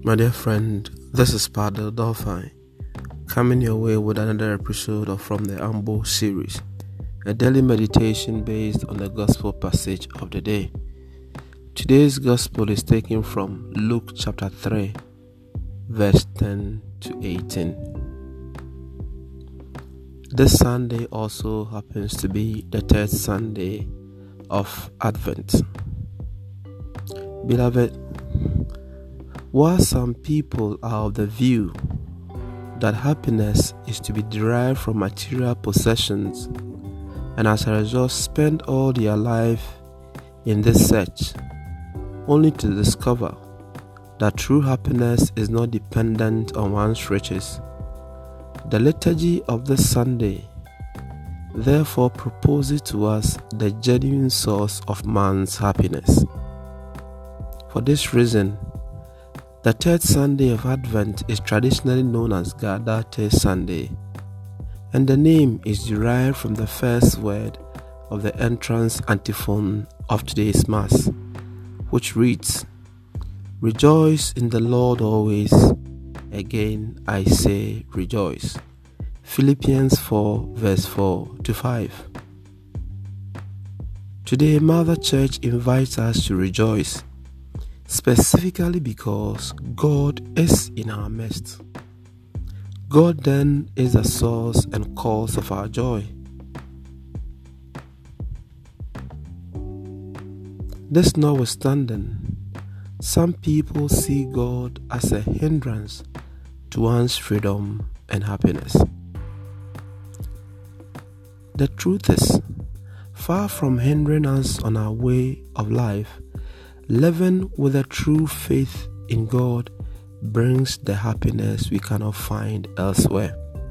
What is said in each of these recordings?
My dear friend, this is Padel Dolphin, coming your way with another episode of From the Ambo series, a daily meditation based on the gospel passage of the day. Today's gospel is taken from Luke chapter 3, verse 10 to 18. This Sunday also happens to be the third Sunday of Advent. Beloved, while some people are of the view that happiness is to be derived from material possessions and as a result spend all their life in this search, only to discover that true happiness is not dependent on one's riches, the liturgy of this Sunday therefore proposes to us the genuine source of man's happiness. For this reason, the third Sunday of Advent is traditionally known as Gaudete Sunday, and the name is derived from the first word of the entrance antiphon of today's Mass, which reads, "Rejoice in the Lord always, again I say rejoice." Philippians 4 verse 4 to 5. Today, Mother Church invites us to rejoice, specifically because God is in our midst. God then is the source and cause of our joy. This notwithstanding, some people see God as a hindrance to one's freedom and happiness. The truth is, far from hindering us on our way of life, living with a true faith in God brings the happiness we cannot find elsewhere.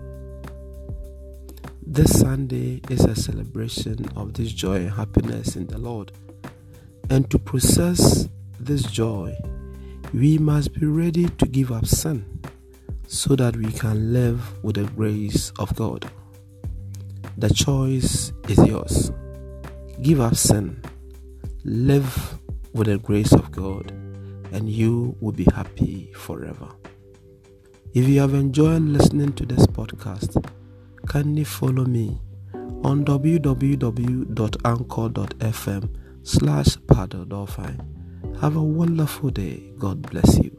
This Sunday is a celebration of this joy and happiness in the Lord. And to possess this joy, we must be ready to give up sin so that we can live with the grace of God. The choice is yours. Give up sin, live with the grace of God, and you will be happy forever. If you have enjoyed listening to this podcast, kindly follow me on www.anchor.fm/paddledolphin. Have a wonderful day. God bless you.